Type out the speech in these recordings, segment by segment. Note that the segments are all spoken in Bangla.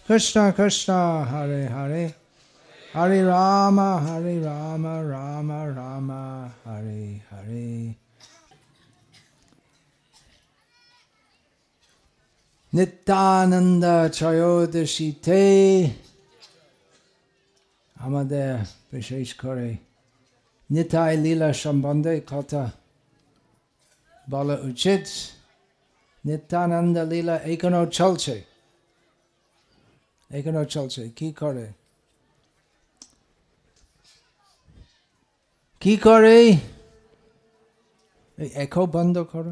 Krishna Krishna Hare Hare Hare Rama Rama Rama Hare Hare. Nityananda Trayodashite আমাদের বিশেষ করে নিতাই লীলা সম্বন্ধে কথা বলা উচিত। নিত্যানন্দ লীলা এখনো চলছে। কি করে এখো বন্ধ করো।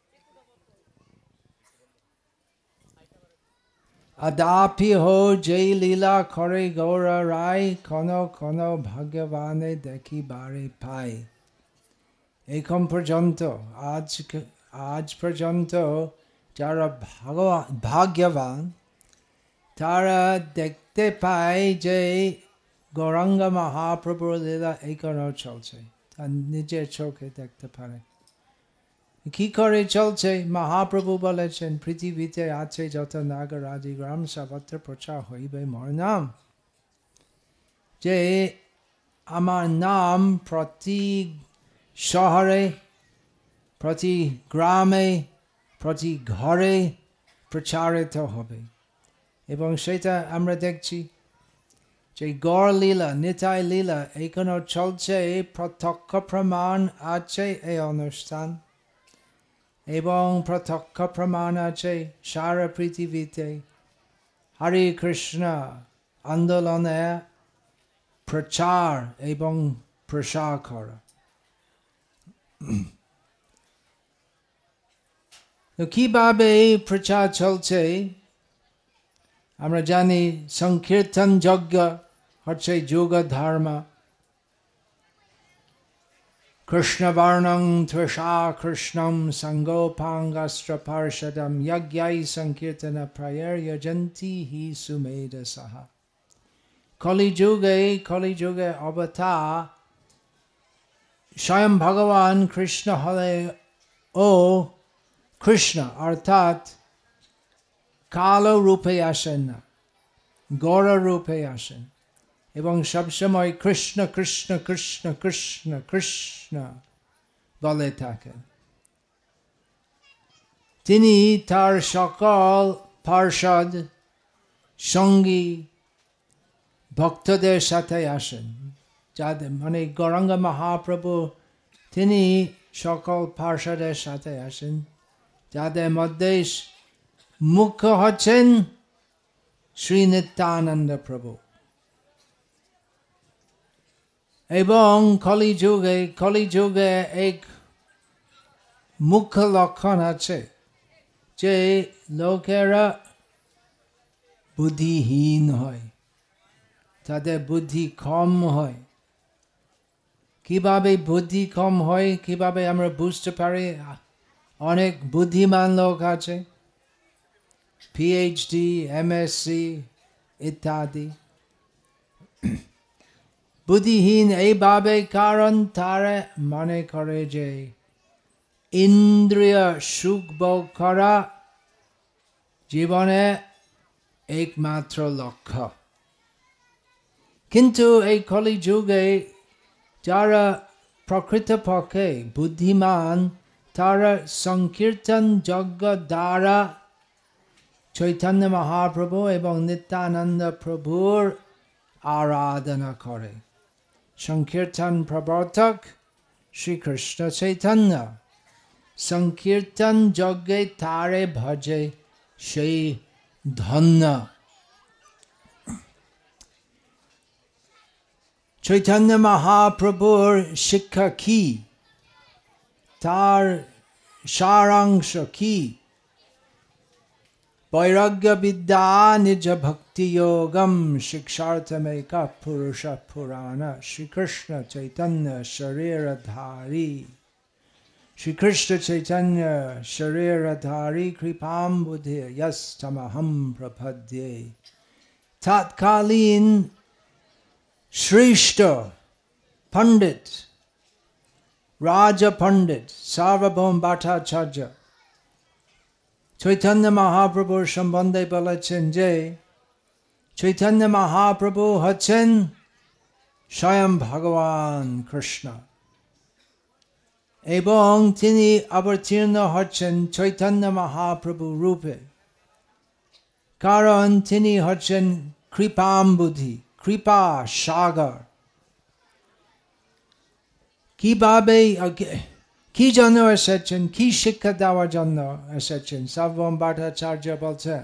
আদাপি হো যেই লীলা করে গৌরা রায় কোন ভাগ্যবানে দেখি বারে পায়। এখন পর্যন্ত আজ পর্যন্ত যারা ভাগ্যবান তারা দেখতে পায় যে গৌরাঙ্গ মহাপ্রভুর লীলা এখনো চলছে, তার নিজের চোখে দেখতে পারে। কি করে চলছে? মহাপ্রভু বলেছেন পৃথিবীতে আছে যত নাগরাজি গ্রাম সর্বত্র প্রচার হইবে মোর নাম। যে আমার নাম প্রতি শহরে, প্রতি গ্রামে, প্রতি ঘরে প্রচারিত হবে। এবং সেটা আমরা দেখছি যে গৌর লীলা, নিতাই লীলা এখনো চলছে। প্রত্যক্ষ প্রমাণ আছে এই অনুষ্ঠান, এবং প্রত্যক্ষ প্রমাণ আছে সারা পৃথিবীতে হরে কৃষ্ণ আন্দোলনে প্রচার এবং প্রসার করা। কিভাবে প্রচার চলছে আমরা জানি। সংকীর্তন যজ্ঞ হচ্ছে যোগ ধর্ম। কৃষ্ণ বর্ণং ত্রিষা কৃষ্ণম সঙ্গোপাঙ্গস্ত্র পার্ষদম যজ্ঞাই সংকীর্তন প্রয়র্যন্তি হি সুমেধসঃ। কলিযুগে অবতার স্বয়ং ভগবান কৃষ্ণ হলে ও কৃষ্ণ অর্থাৎ কালো রূপে আসেন না, গৌর রূপে আসেন এবং সবসময় কৃষ্ণ কৃষ্ণ কৃষ্ণ কৃষ্ণ কৃষ্ণ বলে থাকেন। তিনি তার সকল পার্ষদ সঙ্গী ভক্তদের সাথে আসেন, যাদের মানে গৌরাঙ্গ মহাপ্রভু তিনি সকল পার্ষদের সাথে আসেন, যাদের মধ্যে মুখ্য হচ্ছেন শ্রী নিত্যানন্দ প্রভু। এবং কলিযুগে এক মুখ্য লক্ষণ আছে যে লোকেরা বুদ্ধিহীন হয়, তাদের বুদ্ধি কম হয়। কিভাবে বুদ্ধি কম হয়, কিভাবে আমরা বুঝতে পারি? অনেক বুদ্ধিমান লোক আছে, PhD, MSc ইত্যাদি। বুদ্ধিহীন এইভাবে কারণ তারা মনে করে যে ইন্দ্রিয় সুখ ভোগ করা জীবনে একমাত্র লক্ষ্য। কিন্তু এই কলিযুগে যারা প্রকৃতপক্ষে বুদ্ধিমান তারা সংকীর্তন যজ্ঞ দ্বারা চৈতন্য মহাপ্রভু এবং নিত্যানন্দ প্রভুর আরাধনা করে। সংকীর্তন প্রবর্তক শ্রীকৃষ্ণ চৈতন্য সংকীর্তন যজ্ঞে তারে ভজে সেই ধন্য। চৈতন্য মহাপ্রভুর শিক্ষা কি, তার সারাংশ কি? বৈরাগ্য বিদ্যা নিজ ভক্তি যোগম শিক্ষার্থমেক পুরুষ পুরাণ শ্রীকৃষ্ণ চৈতন্য শরীরধারী। শ্রীকৃষ্ণ চৈতন্য শরীরধারী কৃপাম বুদ্ধি যস্তমহম প্রপদ্যে। তৎকালীন শ্রেষ্ঠ পণ্ডিত রাজ পণ্ডিত সার্বভৌম ভট্টাচার্য চৈতন্য মহাপ্রভুর সম্বন্ধে বলেছেন যে চৈতন্য মহাপ্রভু হচ্ছেন স্বয়ং ভগবান কৃষ্ণ, এবং তিনি অবতীর্ণ হচ্ছেন চৈতন্য মহাপ্রভু রূপে, কারণ তিনি হচ্ছেন কৃপাম্বুধি, কৃপা সাগর। কিভাবে, কি জন্য এসেছেন, কি শিক্ষা দেওয়ার জন্য এসেছেন? সার্বভৌম ভট্টাচার্য বলছেন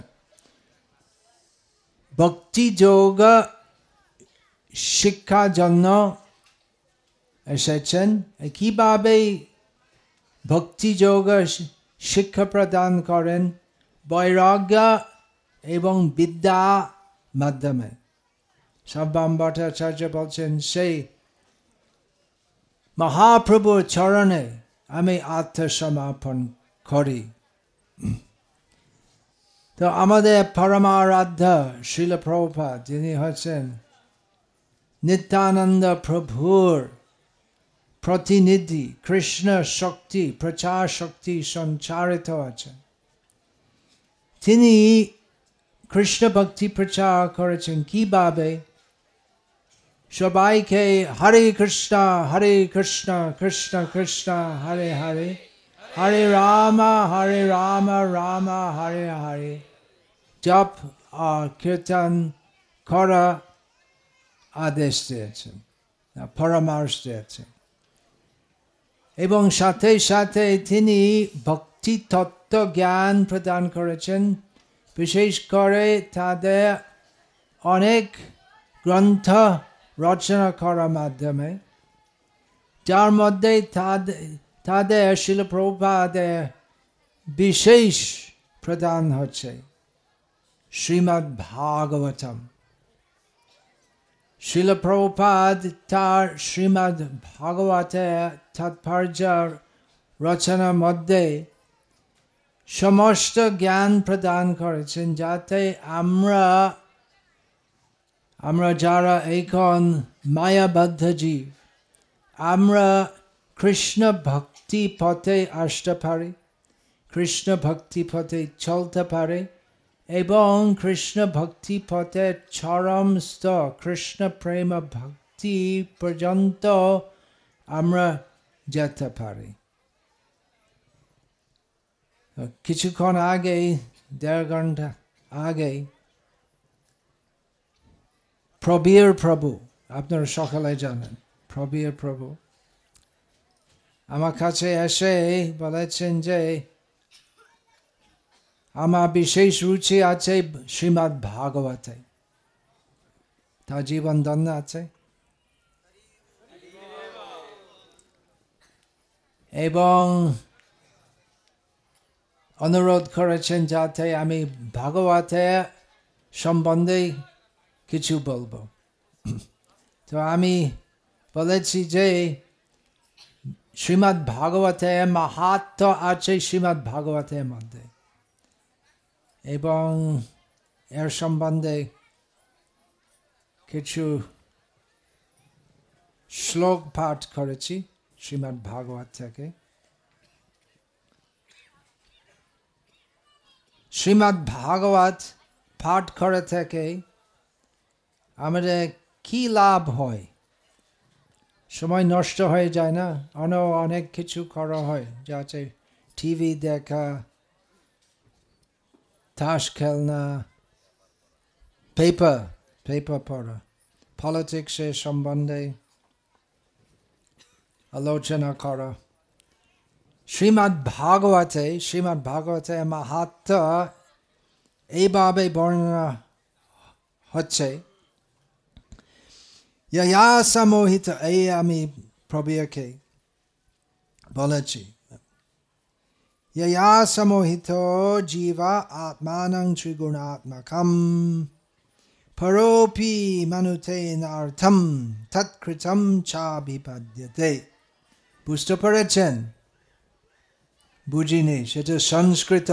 ভক্তি যোগ শিক্ষার জন্য এসেছেন। কিভাবে ভক্তি যোগ শিক্ষা প্রদান করেন? বৈরাগ্য এবং বিদ্যা মাধ্যমে। সার্বভৌম ভট্টাচার্য বলছেন সেই মহাপ্রভুর চরণে আমি আত্মসমর্পণ করি। তো আমাদের পরমারাধ্য শ্রীল প্রভুপাদ, যিনি হচ্ছেন নিত্যানন্দ প্রভুর প্রতিনিধি, কৃষ্ণ শক্তি, প্রচার শক্তি সঞ্চারিত আছেন। তিনি কৃষ্ণ ভক্তি প্রচার করেছেন কিভাবে? সবাইকে হরে কৃষ্ণ কৃষ্ণ কৃষ্ণ হরে হরে, হরে রাম রাম হরে হরে জপ আর কীর্তন করা আদেশ দিয়েছেন, পরামর্শ দিয়েছেন। এবং সাথে সাথে তিনি ভক্তি তত্ত্ব জ্ঞান প্রদান করেছেন, বিশেষ করে তাদের অনেক গ্রন্থ রচনা করার মাধ্যমে, যার মধ্যে তাদের শিল প্রভুপাদের বিশেষ প্রদান হচ্ছে শ্রীমদ্ ভাগবতম। শিল প্রভুপাদ তার শ্রীমদ্ ভাগবতের তাৎপর্য রচনার মধ্যে সমস্ত জ্ঞান প্রদান করেছেন, যাতে আমরা যারা এখন মায়াবদ্ধ জীব, আমরা কৃষ্ণ ভক্তি পথে আসতে পারি, কৃষ্ণ ভক্তি পথে চলতে পারি, এবং কৃষ্ণ ভক্তি পথে চরম স্তর কৃষ্ণ প্রেম ভক্তি পর্যন্ত আমরা যেতে পারি। কিছুক্ষণ আগে, 1.5 ঘন্টা আগে, প্রবীর প্রভু, আপনারা সকালে জানেন, প্রবীর প্রভু আমার কাছে এসে বলেছেন যে আমার বিশেষ রুচি আছে শ্রীমদ্ ভাগবতে, তার জীবন ধন্য আছে, এবং অনুরোধ করেছেন যাতে আমি ভাগবতের সম্বন্ধে কিছু বলবো। তো আমি বলেছি যে শ্রীমদ্ ভাগবতের মাহাত্ম্য আছে শ্রীমদ্ ভাগবতের মধ্যে, এবং এর সম্বন্ধে কিছু শ্লোক পাঠ করেছি শ্রীমদ্ ভাগবত থেকে। শ্রীমদ্ ভাগবত পাঠ করে থেকে আমাদের কি লাভ হয়? সময় নষ্ট হয়ে যায় না? অনেক কিছু করা হয়, যাতে টিভি দেখা, তাস খেলনা, পেপার পড়া, পলিটিক্সের সম্বন্ধে আলোচনা করা। শ্রীমদ্ ভাগবতে মাহাত্ম্য এইভাবে বর্ণনা হচ্ছে। ইয়া সমোহিত, এই আমি প্রবীরকে বলেছি, ইয়া সমোহিত জীবা আত্মানং ত্রিগুণাত্মকম পরোপি মনুতেনার্থম তৎকৃতম চাবিপদ্যতে। বুঝতে পেরেছেন? বুঝিনি, সেটা সংস্কৃত।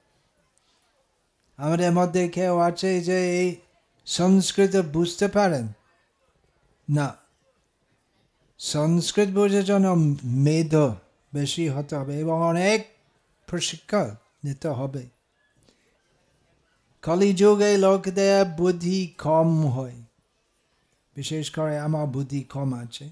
আমাদের মধ্যে কেউ আছে যে সংস্কৃত বুঝতে পারেন না? সংস্কৃত বোঝার জন্য মেধ বেশি হতে হবে এবং অনেক প্রশিক্ষণ নিতে হবে। কলিযুগে লোকদের বুদ্ধি কম হয়, বিশেষ করে আমার বুদ্ধি কম আছে।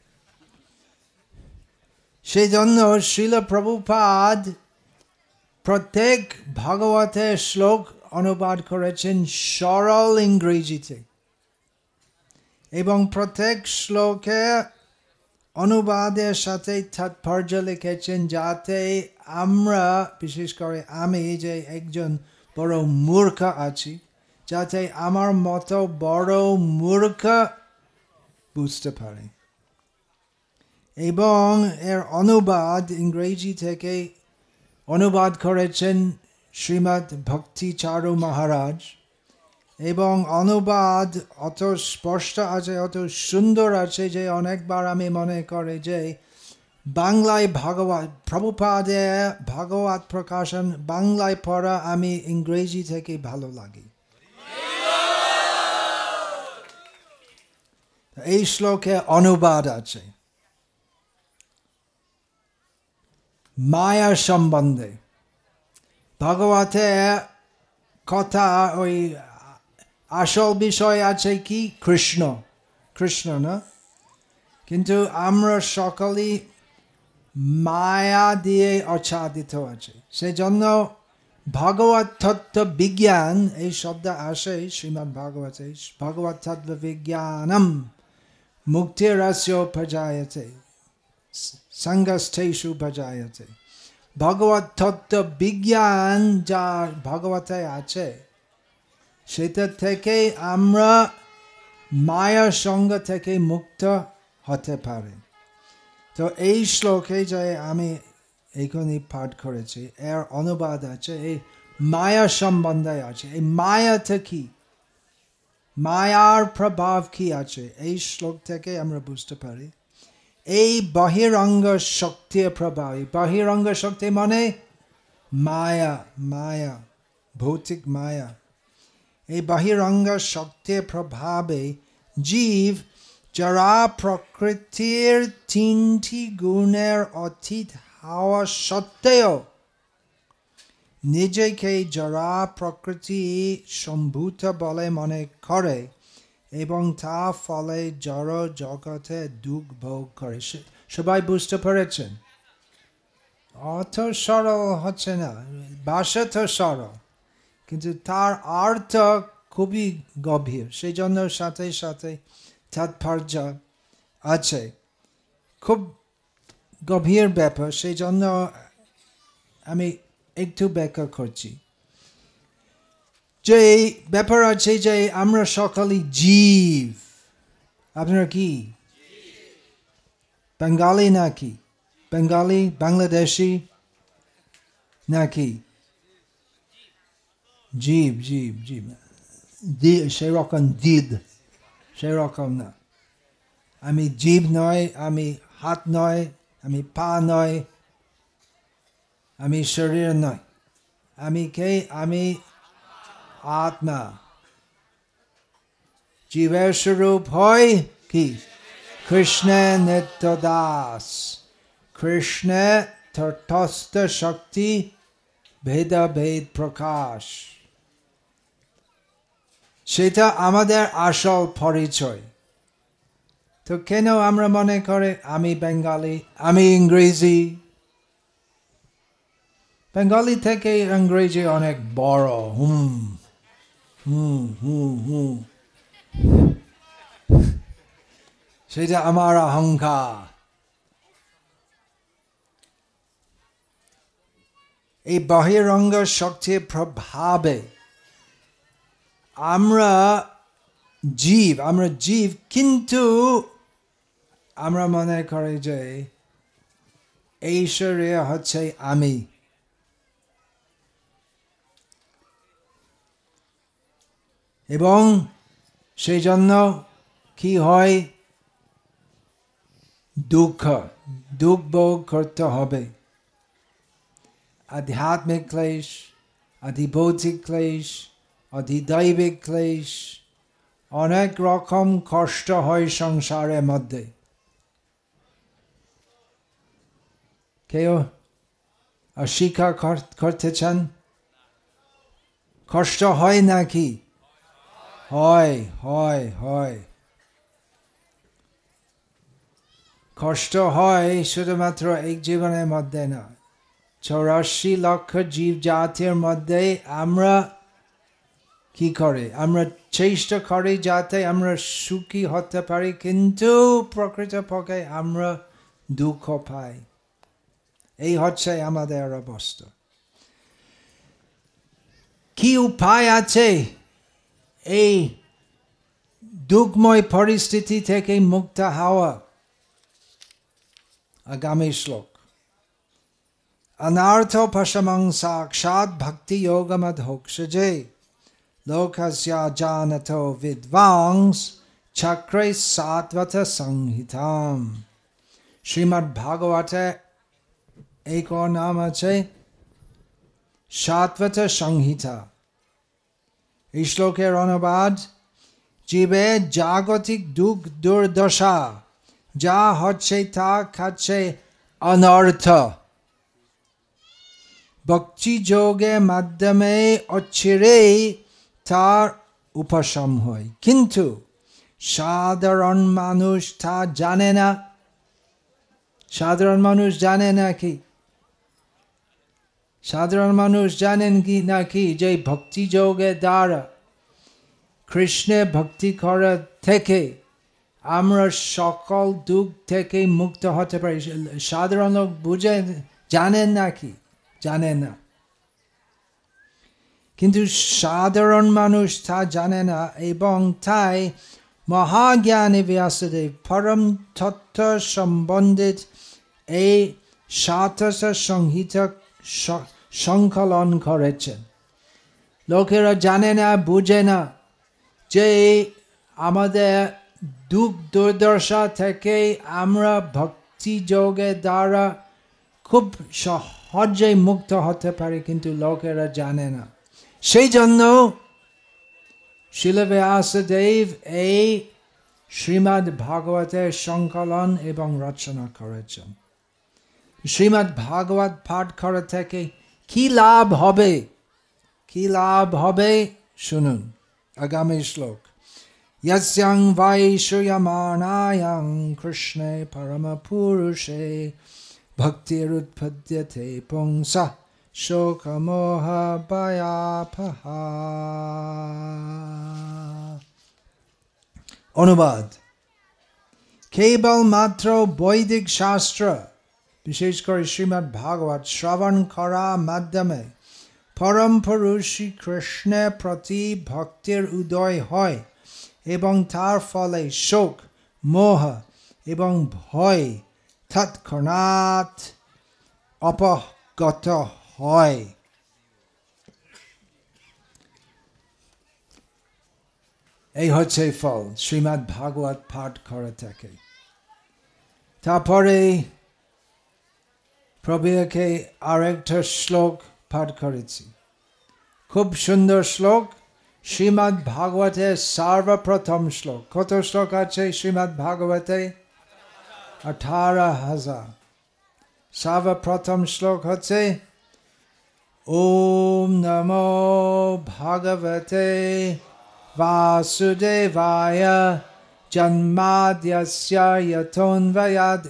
সেই জন্য শ্রীল প্রভুপাদ প্রত্যেক ভাগবতের শ্লোক অনুবাদ করেছেন সরল ইংরেজিতে, এবং প্রত্যেক শ্লোকে অনুবাদের সাথে তাৎপর্য লিখেছেন, যাতে আমরা, বিশেষ করে আমি যে একজন বড় মূর্খ আছি, যাতে আমার মতো বড় মূর্খ বুঝতে পারে। এবং এর অনুবাদ ইংরেজি থেকে অনুবাদ করেছেন শ্রীমৎ ভক্তি চারু মহারাজ, এবং অনুবাদ অত স্পষ্ট আছে, অত সুন্দর আছে যে অনেকবার আমি মনে করি যে বাংলায় ভাগবত, প্রভুপাদের ভাগবত প্রকাশন বাংলায় পড়া আমি ইংরেজি থেকে ভালো লাগে। এই শ্লোকে অনুবাদ আছে মায়া সম্বন্ধে। ভাগবতের কথা ওই আসল বিষয় আছে কি কৃষ্ণ, কৃষ্ণ না, কিন্তু আমরা সকলেই মায়া দিয়ে আচ্ছাদিত আছে। সেজন্য ভগবত তত্ত্ব বিজ্ঞান এই শব্দ আসে শ্রীমদ্ ভাগবতে, ভগবত তত্ত্ব বিজ্ঞানম মুক্তিরস্যোপজায়তে সঙ্গস্থেষু ভজায়তে। ভগবত তত্ত্ব বিজ্ঞান যা ভগবতে আছে, সেটা থেকে আমরা মায়ার সঙ্গ থেকে মুক্ত হতে পারি। তো এই শ্লোকে যে আমি এখনই পাঠ করেছি, এর অনুবাদ আছে এই মায়া সম্বন্ধে আছে। এই মায়াটা কি, মায়ার প্রভাব কি আছে, এই শ্লোক থেকে আমরা বুঝতে পারি। এই বহিরঙ্গ শক্তির প্রভাব, বহিরঙ্গ শক্তি মানে মায়া, মায়া ভৌতিক মায়া। এই বহিরঙ্গ শক্তির প্রভাবে জীব যারা প্রকৃতির তিনটি গুণের অতীত হওয়া সত্ত্বেও নিজেকে যারা প্রকৃতি সম্ভূত বলে মনে করে এবং তা ফলে জড় জগতে দুঃখ ভোগ করে। সবাই বুঝতে পেরেছেন? অত সরল হচ্ছে না, ভাষা তো সরল, কিন্তু তার অর্থ খুবই গভীর। সেই জন্য সাথে সাথে তাৎপর্য আছে, খুব গভীর ব্যাপার। সেই জন্য আমি একটু ব্যাখ্যা করছি। যে ব্যাপার আছে যে আমরা সকলেই জীব। আপনারা কি বাঙালি নাকি? বাঙালি, বাংলাদেশি নাকি? জীব, জীব, জীব, সেরকম জিদ, সেরকম না। আমি জীব নয়, আমি হাত নয়, আমি পা নয়, আমি শরীর নয়। আমি কে? আমি আত্মা। জীবের স্বরূপ হয় কি? কৃষ্ণে নিত্য দাস, কৃষ্ণে তটস্থ শক্তি, ভেদাভেদ প্রকাশ। সেটা আমাদের আসল পরিচয়। তো কেন আমরা মনে করে আমি বেঙ্গলি, আমি ইংরেজি? বেঙ্গলি থেকে ইংরেজি অনেক বড়। সেটা আমার অহংকার। এই বহিরঙ্গ শক্তির প্রভাবে আমরা জীব, কিন্তু আমরা মনে করি যে এই শরীর হচ্ছে আমি। এবং সেই জন্য কি হয়? দুঃখ ভোগ করতে হবে। আধ্যাত্মিক ক্লেশ, আধিভৌতিক ক্লেশ, অধিদৈবিক ক্লেশ, অনেক রকম কষ্ট হয় সংসারের মধ্যে। কেউ অস্বীকার করতে চান? কষ্ট হয় নাকি? হয় হয় হয়। কষ্ট হয় শুধুমাত্র এই জীবনের মধ্যে না, 84 লক্ষ জীব জাতির মধ্যে আমরা কি করে, আমরা চেষ্টা করি যাতে আমরা সুখী হতে পারি, কিন্তু প্রকৃতপক্ষে আমরা দুঃখ পাই। এই হচ্ছে আমাদের অবস্থা। কি উপায় আছে এই দুঃখময় পরিস্থিতি থেকে মুক্ত হওয়া? আগামী শ্লোক। অনার্থ পশমং সাক্ষাৎ ভক্তি যোগমধোক্ষজে লোকস্য জানতো বিদ্বাংস চক্রে সাত্বত সংহিতাম। শ্রীমদ্ ভাগবতে এক নাম আছে সাত্বত সংহিতা। এই শ্লোকের অনুবাদ, জীবের জাগতিক দুঃখ দুর্দশা যা হচ্ছে তা খাচ্ছে অনর্থ, ভক্তি যোগের মাধ্যমে অচিরেই তার উপশম হয়, কিন্তু সাধারণ মানুষ তা জানে না। সাধারণ মানুষ জানে নাকি? সাধারণ মানুষ জানেন কি নাকি যে ভক্তি যোগের দ্বারা কৃষ্ণের ভক্তি করা থেকে আমরা সকল দুঃখ থেকে মুক্ত হতে পারি? সাধারণ লোক বুঝে জানেন নাকি? জানে না। কিন্তু সাধারণ মানুষ তা জানে না, এবং তাই মহাজ্ঞানী ব্যাসদেব পরম তত্ত্ব সম্বন্ধিত এই সাতশ সংহিতা সংকলন করেছেন। লোকেরা জানে না, বুঝে না যে আমাদের দুঃখ দুর্দশা থেকে আমরা ভক্তি যোগের দ্বারা খুব সহজে মুক্ত হতে পারি, কিন্তু লোকেরা জানে না। সেই জন্য শিল ব্যাসদেব এই শ্রীমদ্ ভাগবতের সংকলন এবং রচনা করেছেন। শ্রীমদ্ ভাগবত পাঠ করা থেকে কি লাভ হবে? কি লাভ হবে শুনুন আগামী শ্লোক। यस्यं वै श्रूयमाणायां कृष्णे परमपुरुषे भक्तिरुत्पद्यते पुंसः शोकमोहभयापहा। অনুবাদ, কেবল মাত্র বৈদিক শাস্ত্র, বিশেষ করে শ্রীমদ্ ভাগবত শ্রবণ করার মাধ্যমে পরম পুরুষ শ্রীকৃষ্ণের প্রতি ভক্তির উদয় হয় এবং তার ফলে শোক, মোহ এবং ভয় তৎক্ষণাৎ অপগত হয়। এই হচ্ছে ফল শ্রীমদ্ ভাগবত পাঠ করা থেকে। তারপরে প্রভুকে আরেকটা শ্লোক পাঠ করেছি, খুব সুন্দর শ্লোক, শ্রীমদ্ ভাগবতের সর্বপ্রথম শ্লোক। কত শ্লোক আছে শ্রীমদ্ ভাগবতে? 18,000। সর্বপ্রথম শ্লোক হচ্ছে ওম নমো ভগবতে বাসুদেবায় জন্মাদ্যস্য যতোন্বয়াদ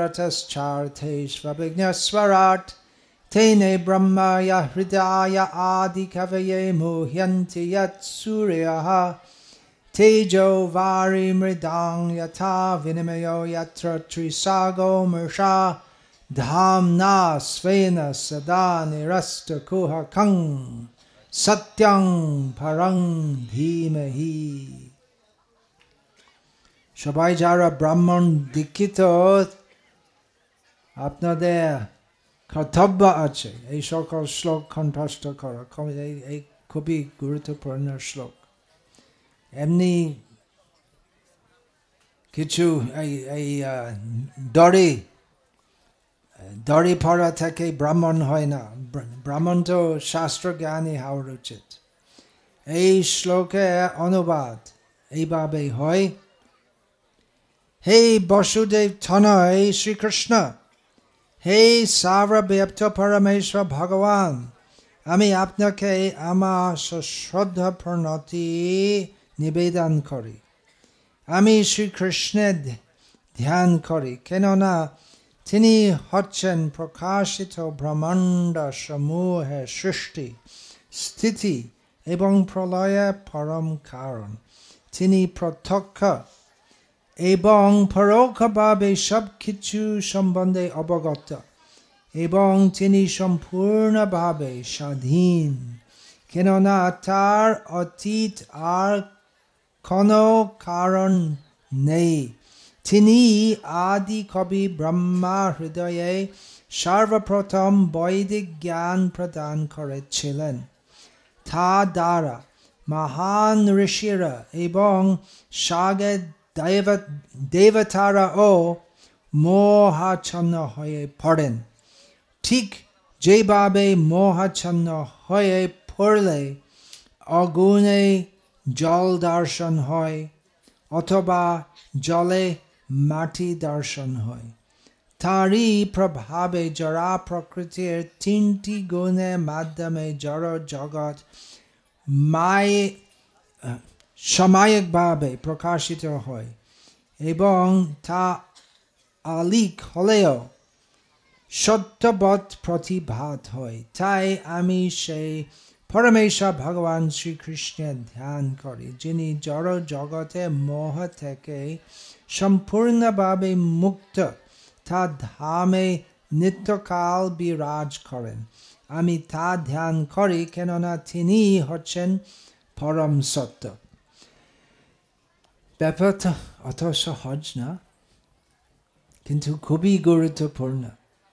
ইতরতশ্চার্থেষ্বভিঘ্নস্বরাট तेने ब्रह्मय हृदय आदि कवये मुह्यन्ति यत्सूर्यः तेजो वारिमृदां यथा विनिमयो यत्र त्रिसर्गो मृषा धाम्ना स्वेन सदा निरस्तकुहकं सत्यं परं धीमहि। সবাই যারা ব্রাহ্মণ দীক্ষিত, আপনাদের কর্তব্য আছে এই সকল শ্লোক কণ্ঠস্থ করা। এই খুবই গুরুত্বপূর্ণ শ্লোক। এমনি কিছু এই দড়ি পড়া থেকে ব্রাহ্মণ হয় না। ব্রাহ্মণ তো শাস্ত্র জ্ঞানী হওয়ার উচিত। এই শ্লোকের অনুবাদ এইভাবে হয়, হে বসুদেব তনয় শ্রীকৃষ্ণ, হে সর্বব্যাপ্ত পরমেশ্বর ভগবান, আমি আপনাকে আমার শ্রদ্ধা প্রণতি নিবেদন করি। আমি শ্রীকৃষ্ণের ধ্যান করি, কেননা তিনি হচ্ছেন প্রকাশিত ব্রহ্মাণ্ড সমূহের সৃষ্টি, স্থিতি এবং প্রলয়ের পরম কারণ। তিনি প্রত্যক্ষ এবং পরোক্ষভাবে সব কিছু সম্বন্ধে অবগত, এবং তিনি সম্পূর্ণভাবে স্বাধীন, কেননা তার অতীত আর কোনো কারণ নেই। তিনি আদি কবি ব্রহ্মা হৃদয়ে সর্বপ্রথম বৈদিক জ্ঞান প্রদান করেছিলেন। তা দ্বারা মহান ঋষিরা এবং সাগর দেবতারাও মোহাচ্ছন্ন হয়ে পড়েন। ঠিক যেভাবে মোহাচ্ছন্ন হয়ে পড়লে আগুনে জল দর্শন হয় অথবা জলে মাটি দর্শন হয়, তারই প্রভাবে জড়া প্রকৃতির তিনটি গুণের মাধ্যমে জড় জগৎ সাময়িকভাবে প্রকাশিত হয় এবং তা আলিক হলেও সত্যবৎ প্রতিভাত হয়। তাই আমি সেই পরমেশ্বর ভগবান শ্রীকৃষ্ণের ধ্যান করি, যিনি জড় জগতের মোহ থেকে সম্পূর্ণভাবে মুক্ত, তা ধামে নিত্যকাল বিরাজ করেন। আমি তা ধ্যান করি, কেননা তিনি হচ্ছেন পরম সত্য। ব্যাপারটা অত সহজ না, কিন্তু খুবই গুরুত্বপূর্ণ।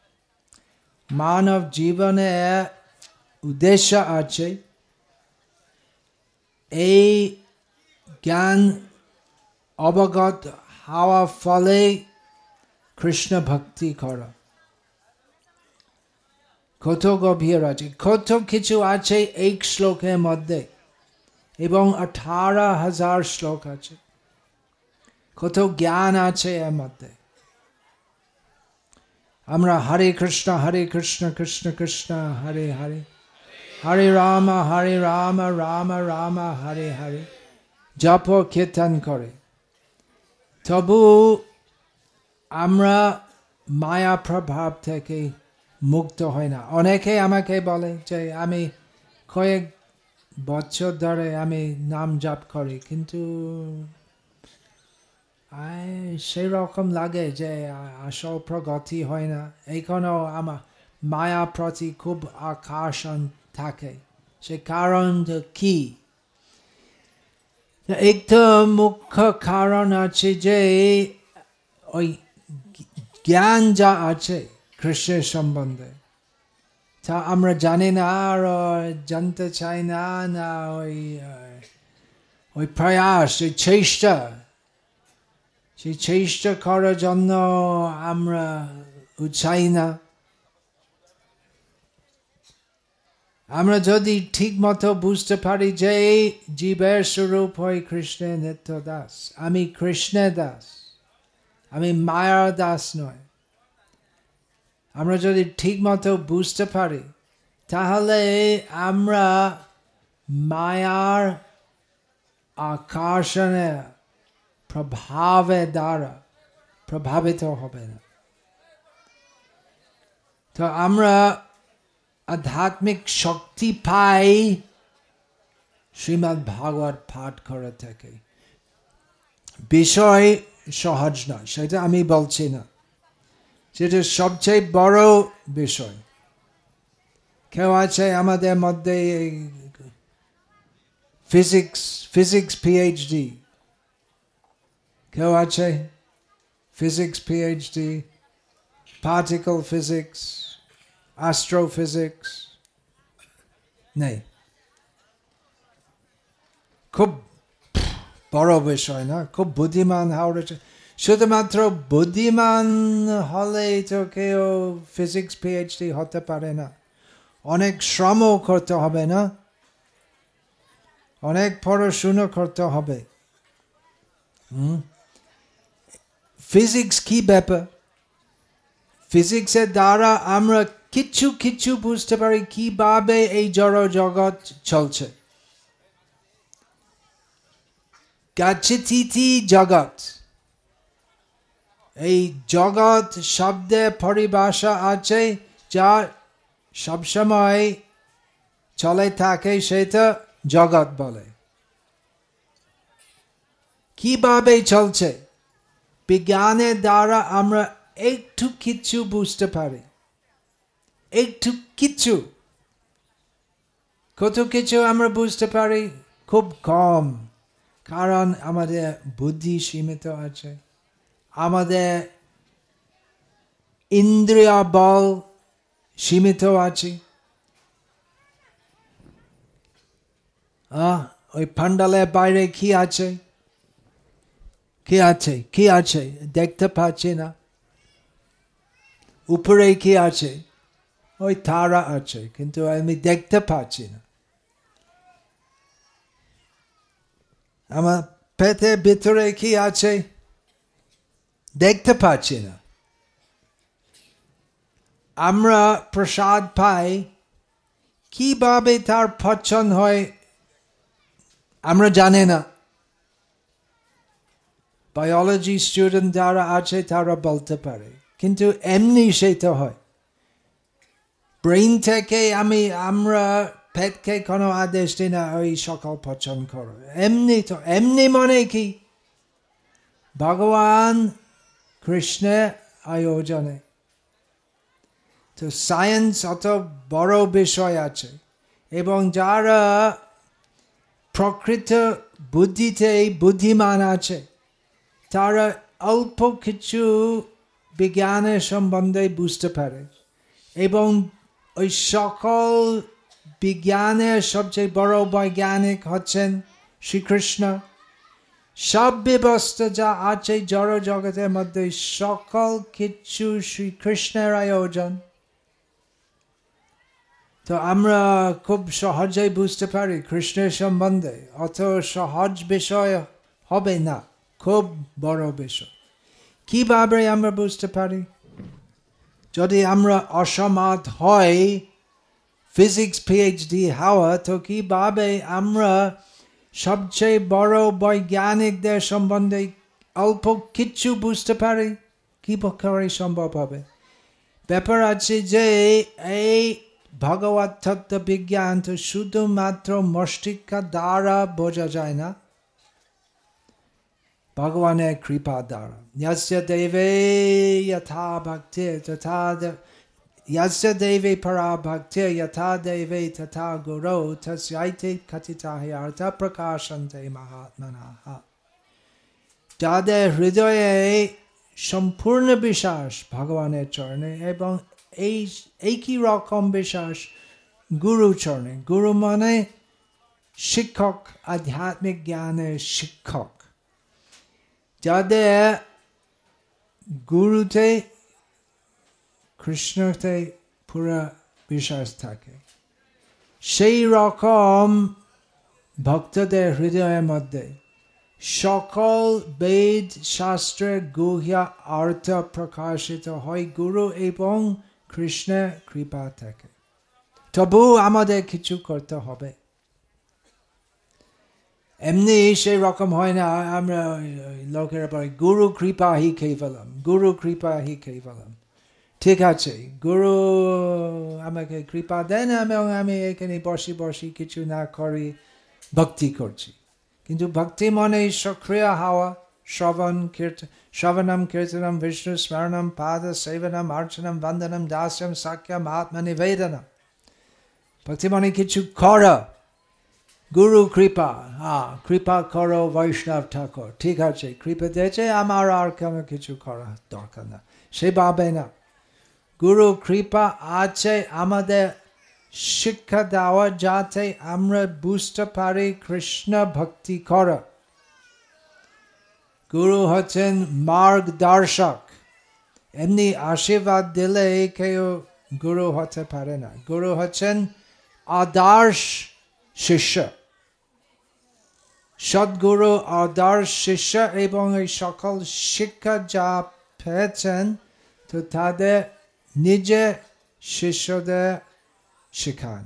মানব জীবনে উদ্দেশ্য আছে এই জ্ঞান অবগত হওয়া ফলে কৃষ্ণ ভক্তি করা। কত গভীর আছে, কত কিছু আছে এই শ্লোকের মধ্যে, এবং 18,000 শ্লোক আছে। কত জ্ঞান আছে এর মধ্যে। আমরা হরে কৃষ্ণ কৃষ্ণ কৃষ্ণ হরে হরে, হরে রাম রাম রাম হরে হরে জপ কীর্তন করে, তবু আমরা মায়া প্রভাব থেকে মুক্ত হয় না। অনেকে আমাকে বলে যে আমি কয়েক বছর ধরে আমি নাম জপ করি, কিন্তু সেই রকম লাগে যে আসল প্রগতি হয় না। এখনো আমার মায়া প্রতি খুব আকর্ষণ থাকে। সে কারণটা কি? একটা মুখ্য কারণ আছে যে ওই জ্ঞান যা আছে কৃষ্ণের সম্বন্ধে, তা আমরা জানি না আর জানতে চাই না। না ওই প্রয়াস, ওই চেষ্টা করার জন্য আমরা উৎসাহী না। আমরা যদি ঠিক মতো বুঝতে পারি যে জীবের স্বরূপ হয় কৃষ্ণের নিত্য দাস, আমি কৃষ্ণের দাস, আমি মায়ার দাস নয়, আমরা যদি ঠিক মতো বুঝতে পারি, তাহলে আমরা মায়ার আকর্ষণের প্রভাবের দ্বারা প্রভাবিত হবে না। তো আমরা আধ্যাত্মিক শক্তি পাই শ্রীমদ্ ভাগবত পাঠ করে থেকে। বিষয় সহজ নয়, সেটা আমি বলছি না, সেটা সবচেয়ে বড় বিষয়। কেউ আছে আমাদের মধ্যে ফিজিক্স পিএইচডি, কেউ আছে physics PhD, particle physics, astrophysics নেই। খুব বড় বিষয় না, খুব বুদ্ধিমান হওয়ার। শুধুমাত্র বুদ্ধিমান হলে তো কেউ ফিজিক্স পিএইচডি হতে পারে না। অনেক শ্রম করতে হবে না, অনেক পড়াশুনো করতে হবে। ফিজিক্স কি ব্যাপার? ফিজিক্সের দ্বারা আমরা কিছু কিছু বুঝতে পারি কিভাবে এই জড় জগৎ চলছে। গচ্ছতীতি জগৎ, এই জগৎ শব্দের পরিভাষা আছে যা সবসময় চলে থাকে, সেটা জগৎ বলে। কিভাবে চলছে বিজ্ঞানের দ্বারা আমরা একটু কিছু বুঝতে পারি, একটু কিছু। কত কিছু আমরা বুঝতে পারি? খুব কম, কারণ আমাদের বুদ্ধি সীমিত আছে, আমাদের ইন্দ্রিয় বল সীমিত আছে। ওই পান্ডালের বাইরে কি আছে, কি আছে, কি আছে দেখতে পাচ্ছি না। উপরে কি আছে? ওই তারা আছে, কিন্তু আমি দেখতে পাচ্ছি না। আমার পেটের ভিতরে কি আছে দেখতে পাচ্ছি না। আমরা প্রসাদ পাই, কিভাবে তার পচন হয় আমরা জানি না। বায়োলজি স্টুডেন্ট যারা আছে তারা বলতে পারে, কিন্তু এমনি সেটা হয়। ব্রেন থেকে আমরা পেটকে কোনো আদেশ দিই না ওই সকাল পচন করো, এমনি তো। এমনি মানে কি? ভগবান কৃষ্ণের আয়োজনে। তো সায়েন্স অত বড় বিষয় আছে, এবং যারা প্রকৃত বুদ্ধিতে বুদ্ধিমান আছে তারা অল্প কিছু বিজ্ঞানের সম্বন্ধে বুঝতে পারে, এবং ওই সকল বিজ্ঞানের সবচেয়ে বড় বৈজ্ঞানিক হচ্ছেন শ্রীকৃষ্ণ। সব ব্যবস্থা যা আছে জড় জগতের মধ্যে সকল কিছু শ্রীকৃষ্ণের আয়োজন। তো আমরা খুব সহজেই বুঝতে পারি কৃষ্ণের সম্বন্ধে। অত সহজ বিষয় হবে না, খুব বড় বিষয়। কিভাবে আমরা বুঝতে পারি? যদি আমরা অসমর্থ হই ফিজিক্স পিএইচডি হওয়া, তো কিভাবে আমরা সবচেয়ে বড় বৈজ্ঞানিকদের সম্বন্ধে অল্প কিছু বুঝতে পারি? কি করে সম্ভব হবে? ব্যাপার আছে যে এই ভগবত তত্ত্ব বিজ্ঞান তো শুধুমাত্র মস্তিষ্ক দ্বারা বোঝা যায় না, ভগবানের কৃপা দ্বারা। যস্য দেবে যথা ভক্তির তথা यस्य देवे परा भक्ति यथा देवे तथा गुरौ तस्यैते कथिता हि अर्थ प्रकाशन्ते महात्मनाः। যাদের হৃদয়ে সম্পূর্ণ বিশ্বাস ভগবানের চরণে, এবং একই রকম বিশ্বাস গুরু চরণে। গুরু মানে শিক্ষক, আধ্যাত্মিক জ্ঞানের শিক্ষক। যাদের গুরুতে কৃষ্ণতে পুরা বিশ্বাস থাকে, সেই রকম ভক্তদের হৃদয়ের মধ্যে সকল বেদ শাস্ত্রের গুহ্য অর্থ প্রকাশিত হয় গুরু এবং কৃষ্ণের কৃপা থেকে। তবু আমাদের কিছু করতে হবে। এমনি সেই রকম হয় না। আমরা লোকেরা বলে গুরু কৃপা হি কেবলম, গুরু কৃপা হি কেবলম। ঠিক আছে, গুরু আমাকে কৃপা দেন এবং আমি এখানে বসে বসে কিছু না করি ভক্তি করছি। কিন্তু ভক্তি মনে সক্রিয় হওয়া, শ্রবণম কীর্তনম বিষ্ণু স্মরণম পাদ সেবনম অর্চনম বন্দনম দাস্যম সাখ্যম আত্মনিবেদনম। ভক্তি মনে কিছু করা। গুরু কৃপা, কৃপা করো বৈষ্ণব ঠাকুর, ঠিক আছে কৃপা দিয়েছে, আমার আর কোনো কিছু করা দরকার না, সেভাবে না। গুরু কৃপা আছে আমাদের শিক্ষা দেওয়া, যাতে আমরা বুঝতে পারি কৃষ্ণ ভক্তি করা। গুরু হচ্ছেন মার্গদর্শক। এমনি আশীর্বাদ দিলে কেউ গুরু হতে পারে না। গুরু হচ্ছেন আদর্শ শিষ্য। সদ্গুরু আদর্শ শিষ্য, এবং এই সকল শিক্ষা যা পেয়েছেন তো তাদের নিজে শিষ্যদের শেখান।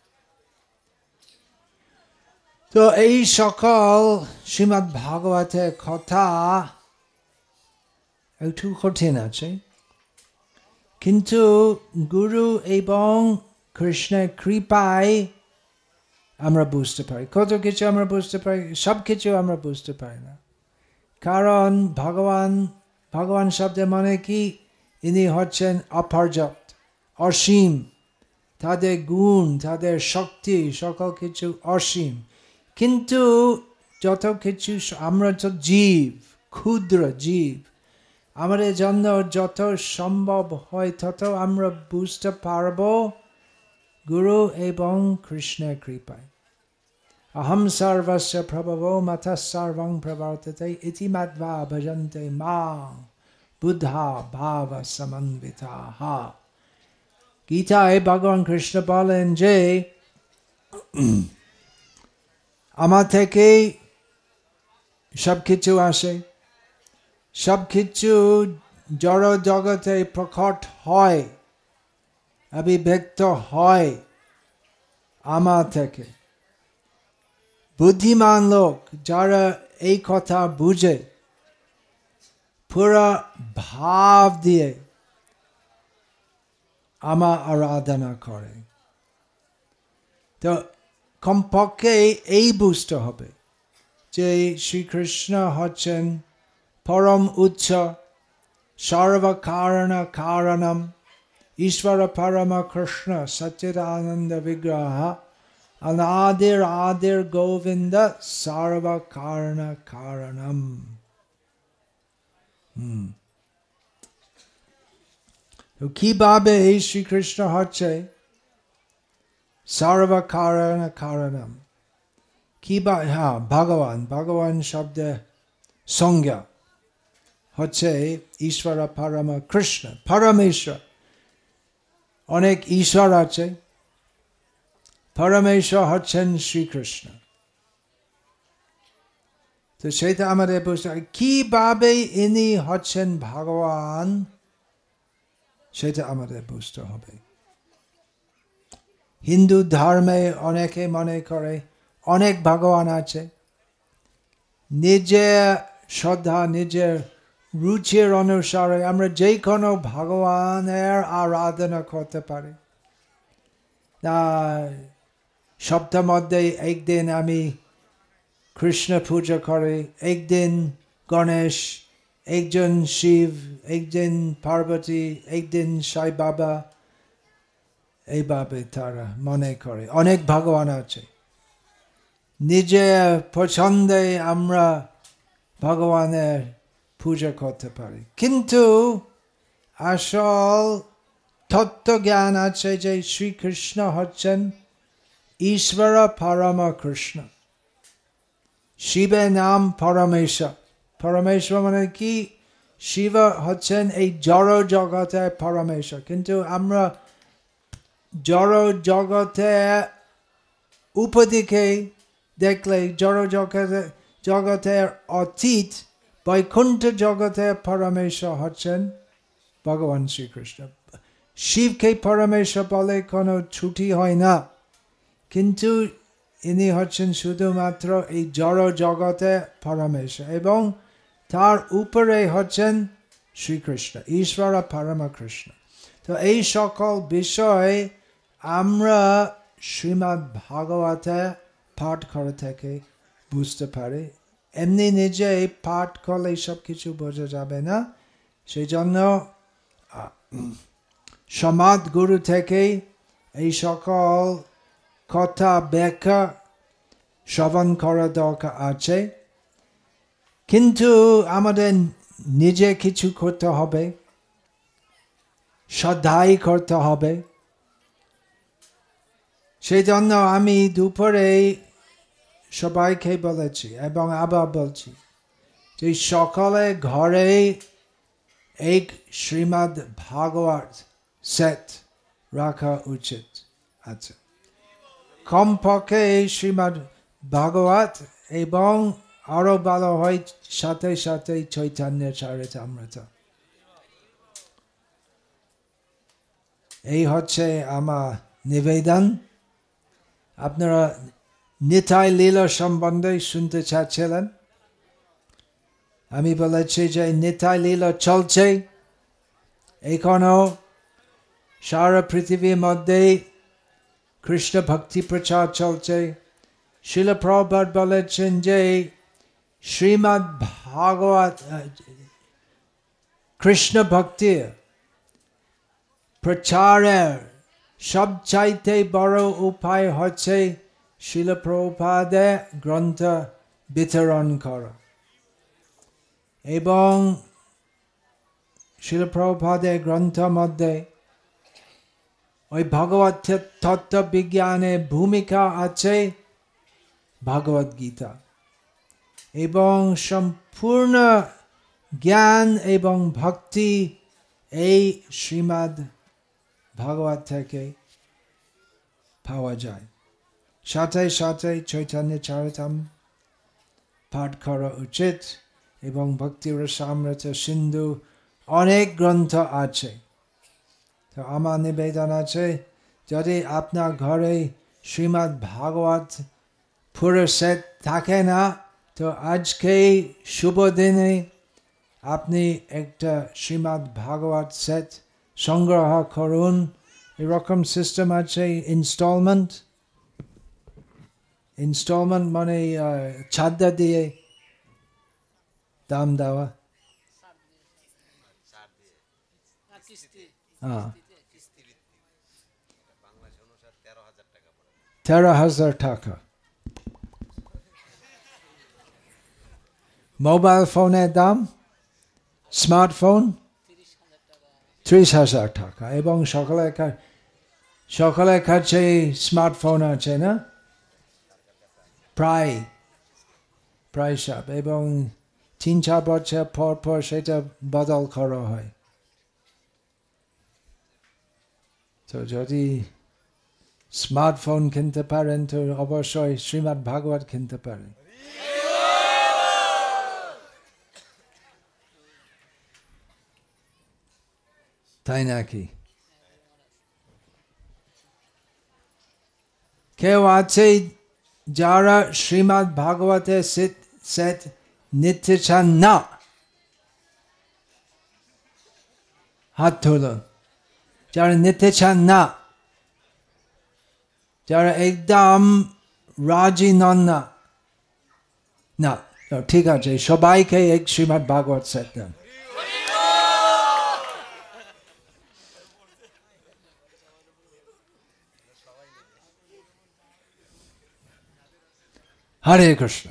তো এই সকল শ্রীমদ্ ভাগবতের কথা একটু কঠিন আছে, কিন্তু গুরু এবং কৃষ্ণের কৃপায় আমরা বুঝতে পারি। কত কিছু আমরা বুঝতে পারি, সব কিছু আমরা বুঝতে পারি না, কারণ ভগবান শব্দের মানে কি, ইনি হচ্ছেন অপর্যাপ্ত, অসীম, তাদের গুণ, তাদের শক্তি, সকল কিছু অসীম। কিন্তু যত কিছু, আমরা তো জীব, ক্ষুদ্র জীব, আমাদের জন্য যত সম্ভব হয় তত আমরা বুঝতে পারব গুরু এবং কৃষ্ণের কৃপায়। অহম সর্বস্য প্রভবো মতঃ সর্বং প্রবর্ততে ইতি মত্বা ভজন্তে মাং বুদ্ধা ভাব সমন্বিতাঃ। গীতায় ভগবান কৃষ্ণ বলেন যে আমার থেকে সব কিছু আসে, সব কিছু জড় জগতে প্রকট হয়, অভিব্যক্ত হয় আমার থেকে। বুদ্ধিমান লোক যারা এই কথা বুঝে, পুরা ভাব দিয়ে আমার আরাধনা করে। তো কমপক্ষে এই বুঝতে হবে যে শ্রীকৃষ্ণ হচ্ছেন পরম উচ্চ, সর্বকারণ কারণম, ঈশ্বর পরম কৃষ্ণ সচ্চিদানন্দ বিগ্রহ, অনাদির আদির গোবিন্দ সর্বকারণ কারণম। তো কিভাবে এই শ্রীকৃষ্ণ হচ্ছে সর্বকারণ কারণম? কিভাবে? হ্যাঁ, ভগবান শব্দের সংজ্ঞা হচ্ছে ঈশ্বর পরম কৃষ্ণ, পরমেশ্বর। অনেক ঈশ্বর আছে, পরমেশ্বর হচ্ছেন শ্রীকৃষ্ণ। তো সেটা আমাদের বুঝতে হবে, কিভাবে ইনি হচ্ছেন ভগবান, সেটা আমাদের বুঝতে হবে। হিন্দু ধর্মে অনেকে মনে করে অনেক ভগবান আছে, নিজের শ্রদ্ধা, নিজের রুচির অনুসারে আমরা যে কোনো ভগবানের আরাধনা করতে পারি। সপ্তাহের মধ্যে একদিন আমি কৃষ্ণ পূজা করি, একদিন গণেশ, একজন শিব, একদিন পার্বতী, একদিন সাই বাবা। এইভাবে তারা মনে করে অনেক ভগবান আছে। নিজের পছন্দে আমরা ভগবানের পূজা করতে পারি, কিন্তু আসল তত্ত্বজ্ঞান আছে যে শ্রীকৃষ্ণ হচ্ছেন ঈশ্বর পরম কৃষ্ণ। শিবের নাম পরমেশ্বর। পরমেশ্বর মানে কি? শিব হচ্ছেন এই জড় জগতের পরমেশ্বর, কিন্তু আমরা জড় জগতের উপদিকে দেখলে জড় জগতের অতীত বৈকুণ্ঠ জগতের পরমেশ্বর হচ্ছেন ভগবান শ্রীকৃষ্ণ। শিবকে পরমেশ্বর বলে কোনো ছুটি হয় না, কিন্তু ইনি হচ্ছেন শুধুমাত্র এই জড় জগতের পরমেশ্বর, এবং তার উপরে হচ্ছেন শ্রীকৃষ্ণ, ঈশ্বর পরম কৃষ্ণ। তো এই সকল বিষয় আমরা শ্রীমদ্ ভাগবতে পাঠ করে থেকে বুঝতে পারি। এমনি নিজে পাঠ করলে সব কিছু বোঝা যাবে না, সেই জন্য সমাজ গুরু থেকে এই সকল কথা ব্যাখ্যা শ্রবণ করা দরকার আছে। কিন্তু আমাদের নিজে কিছু করতে হবে, শ্রদ্ধাই করতে হবে। সেই জন্য আমি দুপুরে সবাইকে বলেছি এবং আবার বলছি যে সকলে ঘরে এক শ্রীমদ্ ভাগবত সেট রাখা উচিত আছে। কমপক্ষে এই শ্রীমদ্ ভাগবত এবং আরো ভালো হয় সাথে সাথে চৈতন্য চরিতামৃত। এই হচ্ছে আমার নিবেদন। আপনারা নিতাই লীলা সম্বন্ধে শুনতে চাচ্ছিলেন। আমি বলেছি যে নিতাই লীলা চলছে এখনো সারা পৃথিবীর মধ্যে কৃষ্ণ ভক্তি প্রচার চলছে। শিল প্রভুপাদ বলেছেন যে শ্রীমদ্ ভাগবত কৃষ্ণ ভক্তির প্রচারের সবচাইতে বড় উপায় হচ্ছে শিল প্রভুপাদের গ্রন্থ বিতরণ করা। এবং শিল প্রভুপাদের গ্রন্থ মধ্যে ওই ভগবত তত্ত্ব বিজ্ঞানের ভূমিকা আছে ভগবদ গীতা, এবং সম্পূর্ণ জ্ঞান এবং ভক্তি এই শ্রীমদ্ ভাগবত থেকে পাওয়া যায়। সাথে সাথে চৈতন্য চরিতামৃত পাঠ করা উচিত, এবং ভক্তি রসামৃত সিন্ধু অনেক গ্রন্থ আছে। তো আমার নিবেদন আছে, যদি আপনার ঘরে শ্রীমদ্ ভাগবত পুরো সেট থাকে না, তো আজকে শুভ দিনে আপনি একটা শ্রীমদ্ ভাগবত সেট সংগ্রহ করুন। এরকম সিস্টেম আছে ইনস্টলমেন্ট মানে ছাড়া দিয়ে দাম দেওয়া। হ্যাঁ, 13,000 টাকা। মোবাইল ফোনের দাম, স্মার্টফোন 30,000 টাকা। এবং সকলের কাছে স্মার্টফোন আছে না, প্রায় সব। এবং 3-4 বছর পর সেটা বদল করা হয়। তো যদি স্মার্টফোন কিনতে পারেন তো অবশ্যই শ্রীমদ্ ভাগবত কিনতে পারেন। তাই নাকি? কেউ আছে যারা শ্রীমদ্ ভাগবতের সেট নিতে চান না? হাত তুলুন। যারা নিতে চান না, যারা একদম রাজি নন না, না ঠিক আছে, সবাইকে এক শ্রীমদ্ ভাগবত সেট দেন। হরে কৃষ্ণ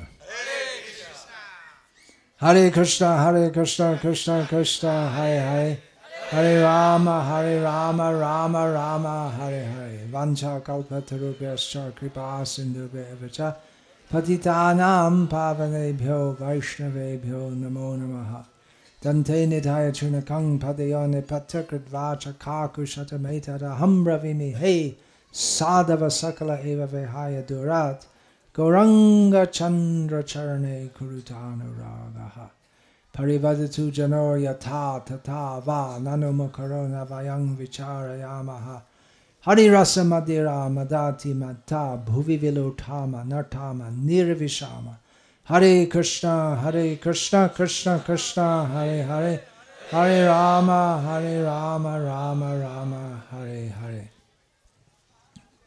হরে কৃষ্ণ হরে কৃষ্ণ কৃষ্ণ কৃষ্ণ হরে হরে, হরে রাম রাম রাম হরে হরে। বাঞ্ছা কল্পতরুভ্যশ্চ কৃপা সিন্ধুভ্যেব চ পতিতানাং পাবনেভ্যো বৈষ্ণবেভ্যো নমো নমঃ। দন্তে নিধায় চূর্ণকং পদዮ নিপত্যকৃত্वा চ কাকুশতমেতদহং ব্রवीमि हे साधव सकल एव विहाय दुरात् गौरंग चंद्र चरणे कुरुतानुरागः। परिवदतु जनो यथा तथा वा ननुमुखरो न वयं विचारयामः। हरिरसमदिरा मदाति मत्ता भुवि विलोठाम नठाम निर्विशाम। हरे कृष्ण कृष्ण कृष्ण हरे हरे, हरे राम राम राम हरे हरे।